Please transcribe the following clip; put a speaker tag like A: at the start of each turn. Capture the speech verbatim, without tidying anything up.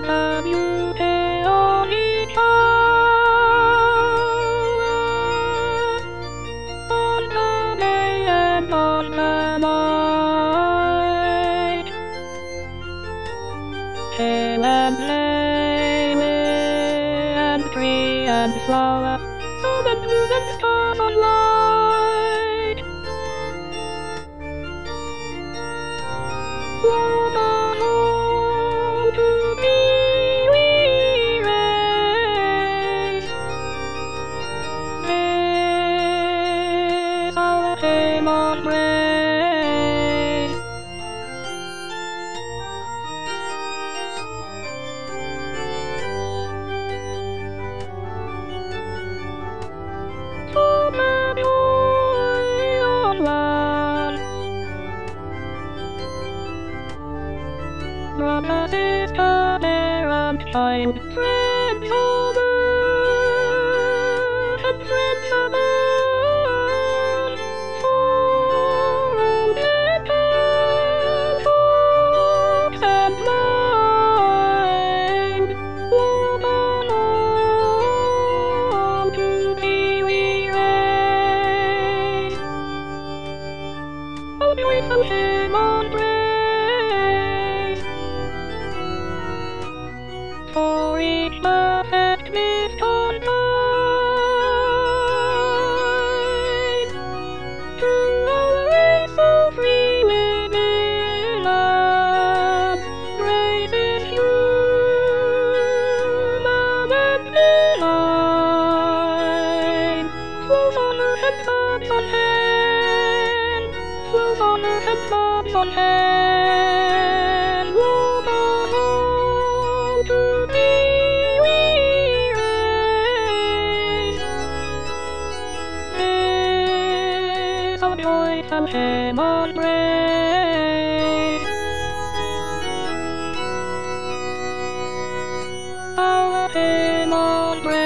A: have you pay on each other? On the day and on the night, hail and play and tree and flower, so the moon and stars are light. Woman, all to be we raise. Raise our aim on praise. For the joy of one. Brother, sister, parent, child, friends on earth and friends above, for old and young, folks and blind, woman, all to thee we raise. O joyful hymn on praise, for each perfect mist on time, to our race so free within us, praises human and benign, flows on earth and clouds on hand, flows on earth and clouds on hand, woman, all to thee we raise. Raise our joyful hymn on praise. Our hymn on praise.